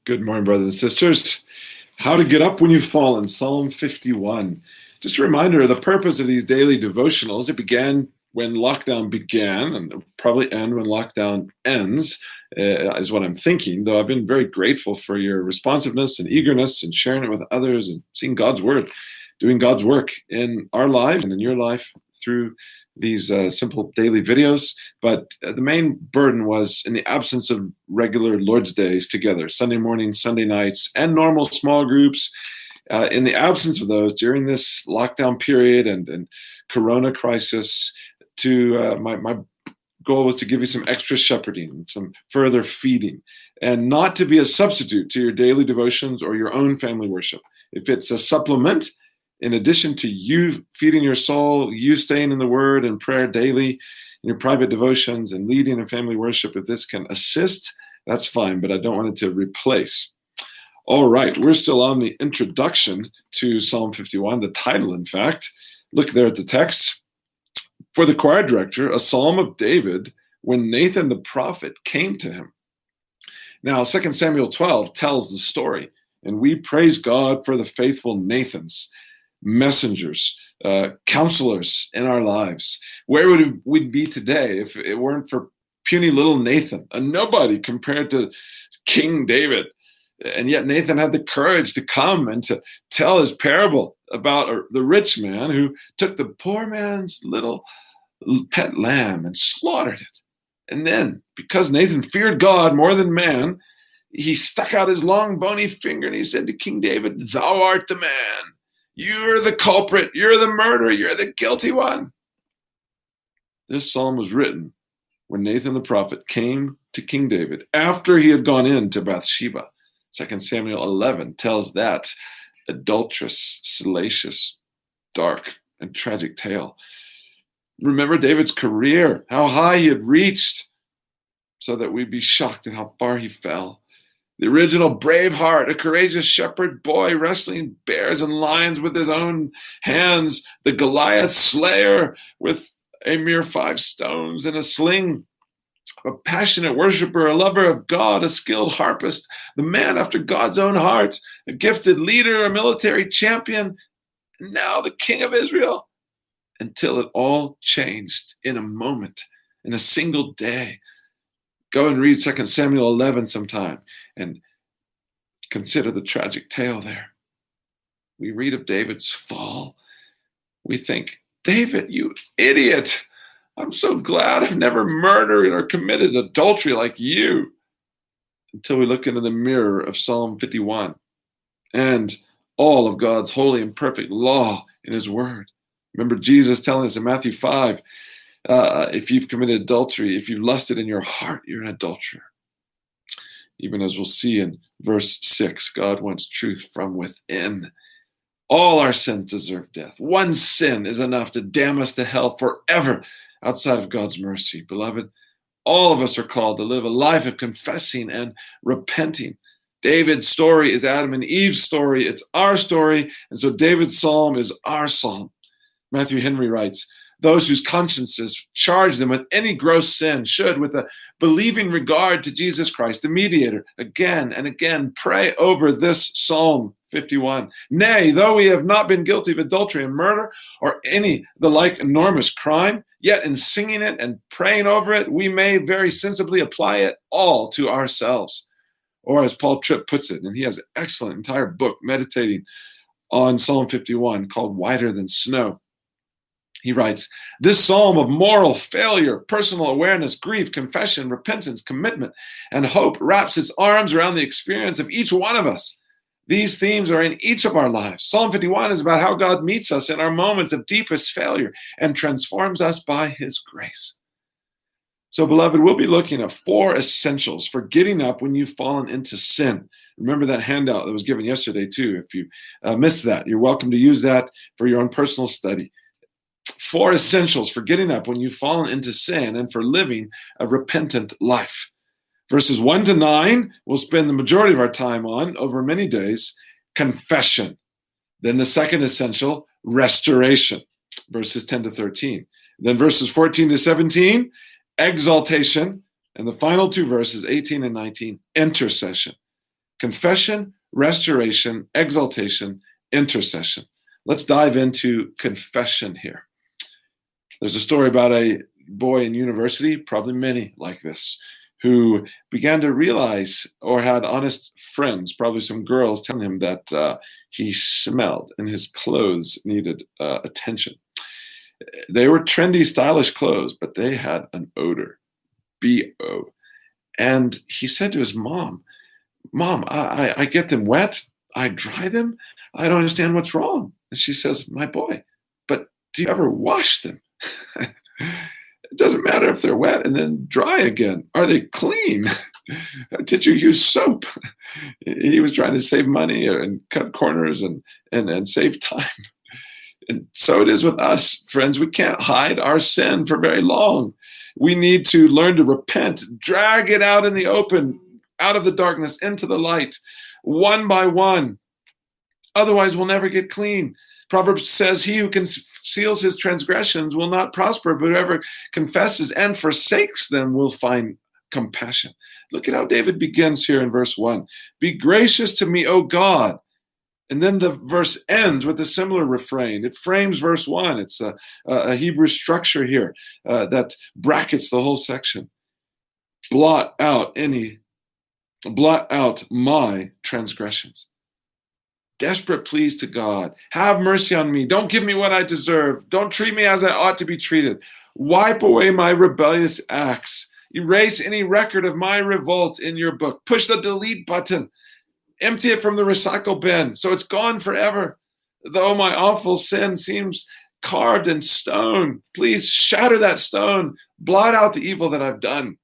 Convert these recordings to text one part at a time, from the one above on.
Good morning, brothers and sisters. How to get up when you've fallen, Psalm 51. Just a reminder of the purpose of these daily devotionals. It began when lockdown began and it'll probably end when lockdown ends, is what I'm thinking, though I've been very grateful for your responsiveness and eagerness and sharing it with others and seeing God's word, doing God's work in our lives and in your life through these simple daily videos. But the main burden was in the absence of regular Lord's days together, Sunday mornings, Sunday nights, and normal small groups. In the absence of those during this lockdown period and Corona crisis, my goal was to give you some extra shepherding, some further feeding, and not to be a substitute to your daily devotions or your own family worship. If it's a supplement, in addition to you feeding your soul, you staying in the Word and prayer daily, in your private devotions and leading in family worship, if this can assist, that's fine, but I don't want it to replace. All right, we're still on the introduction to Psalm 51, the title, in fact. Look there at the text. For the choir director, a psalm of David when Nathan the prophet came to him. Now, 2 Samuel 12 tells the story, and we praise God for the faithful Nathans, messengers, counselors in our lives. Where would we be today if it weren't for puny little Nathan, a nobody compared to King David? And yet Nathan had the courage to come and to tell his parable about the rich man who took the poor man's little pet lamb and slaughtered it. And then, because Nathan feared God more than man, he stuck out his long bony finger and he said to King David, "Thou art the man. You're the culprit. You're the murderer. You're the guilty one." This psalm was written when Nathan the prophet came to King David after he had gone into Bathsheba. 2 Samuel 11 tells that adulterous, salacious, dark, and tragic tale. Remember David's career, how high he had reached, so that we'd be shocked at how far he fell. The original brave heart, a courageous shepherd boy wrestling bears and lions with his own hands, the Goliath slayer with a mere 5 stones and a sling, a passionate worshiper, a lover of God, a skilled harpist, the man after God's own heart, a gifted leader, a military champion, and now the King of Israel, until it all changed in a moment, in a single day. Go and read 2 Samuel 11 sometime and consider the tragic tale there. We read of David's fall. We think, David, you idiot. I'm so glad I've never murdered or committed adultery like you. Until we look into the mirror of Psalm 51 and all of God's holy and perfect law in his word. Remember Jesus telling us in Matthew 5, if you've committed adultery, if you lusted in your heart, you're an adulterer. Even as we'll see in verse 6, God wants truth from within. All our sins deserve death. One sin is enough to damn us to hell forever outside of God's mercy. Beloved, all of us are called to live a life of confessing and repenting. David's story is Adam and Eve's story. It's our story. And so David's psalm is our psalm. Matthew Henry writes, those whose consciences charge them with any gross sin should, with a believing regard to Jesus Christ, the mediator, again and again pray over this Psalm 51. Nay, though we have not been guilty of adultery and murder or any the like enormous crime, yet in singing it and praying over it, we may very sensibly apply it all to ourselves. Or as Paul Tripp puts it, and he has an excellent entire book meditating on Psalm 51 called Whiter Than Snow. He writes, this psalm of moral failure, personal awareness, grief, confession, repentance, commitment, and hope wraps its arms around the experience of each one of us. These themes are in each of our lives. Psalm 51 is about how God meets us in our moments of deepest failure and transforms us by his grace. So, beloved, we'll be looking at 4 essentials for getting up when you've fallen into sin. Remember that handout that was given yesterday, too. If you missed that, you're welcome to use that for your own personal study. 4 essentials for getting up when you've fallen into sin and for living a repentant life. Verses 1 to 9, we'll spend the majority of our time on, over many days, confession. Then the second essential, restoration, verses 10 to 13. Then verses 14 to 17, exaltation. And the final 2 verses, 18 and 19, intercession. Confession, restoration, exaltation, intercession. Let's dive into confession here. There's a story about a boy in university, probably many like this, who began to realize, or had honest friends, probably some girls, telling him that he smelled and his clothes needed attention. They were trendy, stylish clothes, but they had an odor, B-O. And he said to his mom, "Mom, I get them wet, I dry them, I don't understand what's wrong." And she says, "My boy, but do you ever wash them?" It doesn't matter if they're wet and then dry again. Are they clean? Did you use soap? He was trying to save money and cut corners and save time. And so it is with us, friends. We can't hide our sin for very long. We need to learn to repent, drag it out in the open, out of the darkness into the light, one by one. Otherwise, we'll never get clean. Proverbs says, "He who conceals his transgressions will not prosper, but whoever confesses and forsakes them will find compassion." Look at how David begins here in verse 1. "Be gracious to me, O God." And then the verse ends with a similar refrain. It frames verse 1. It's a Hebrew structure here that brackets the whole section. Blot out my transgressions. Desperate pleas to God. Have mercy on me. Don't give me what I deserve. Don't treat me as I ought to be treated. Wipe away my rebellious acts. Erase any record of my revolt in your book. Push the delete button. Empty it from the recycle bin so it's gone forever. Though my awful sin seems carved in stone, please shatter that stone. Blot out the evil that I've done.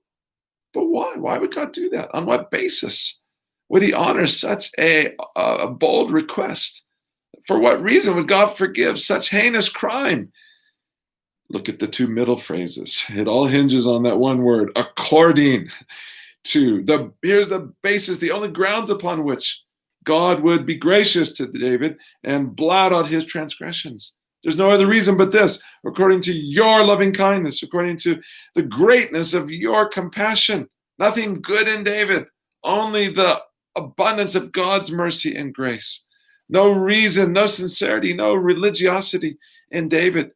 But why? Why would God do that? On what basis would he honor such a bold request? For what reason would God forgive such heinous crime? Look at the two middle phrases. It all hinges on that one word, according to. Here's the basis, the only grounds upon which God would be gracious to David and blot out his transgressions. There's no other reason but this, according to your loving kindness, according to the greatness of your compassion. Nothing good in David, only the abundance of God's mercy and grace. No reason, no sincerity, no religiosity in David.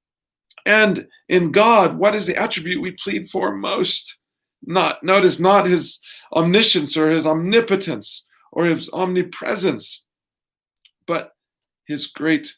And in God, what is the attribute we plead for most? Notice not his omniscience or his omnipotence or his omnipresence, but his great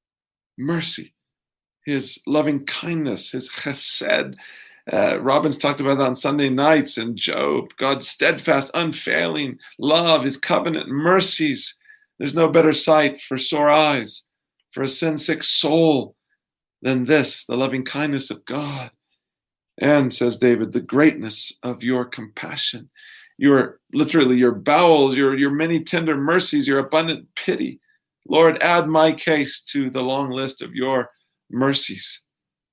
mercy, his loving kindness, his chesed. Robbins talked about that on Sunday nights in Job. God's steadfast, unfailing love, his covenant mercies. There's no better sight for sore eyes, for a sin-sick soul than this, the loving kindness of God. And, says David, the greatness of your compassion, your bowels, your many tender mercies, your abundant pity. Lord, add my case to the long list of your mercies.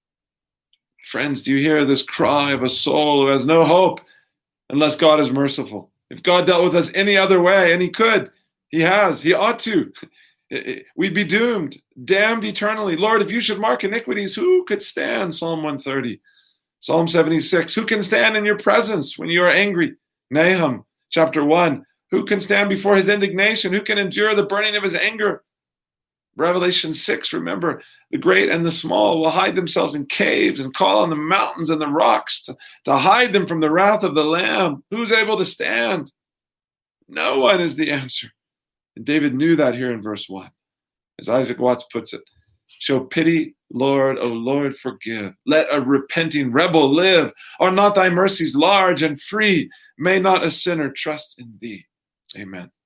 Friends, do you hear this cry of a soul who has no hope unless God is merciful? If God dealt with us any other way, and he could, he has, he ought to, we'd be doomed, damned eternally. Lord, if you should mark iniquities, who could stand? Psalm 130. Psalm 76, who can stand in your presence when you are angry? Nahum chapter 1, who can stand before his indignation? Who can endure the burning of his anger? Revelation 6, remember, the great and the small will hide themselves in caves and call on the mountains and the rocks to hide them from the wrath of the Lamb. Who's able to stand? No one is the answer. And David knew that here in verse 1. As Isaac Watts puts it, show pity, Lord, O Lord, forgive. Let a repenting rebel live. Are not thy mercies large and free? May not a sinner trust in thee? Amen.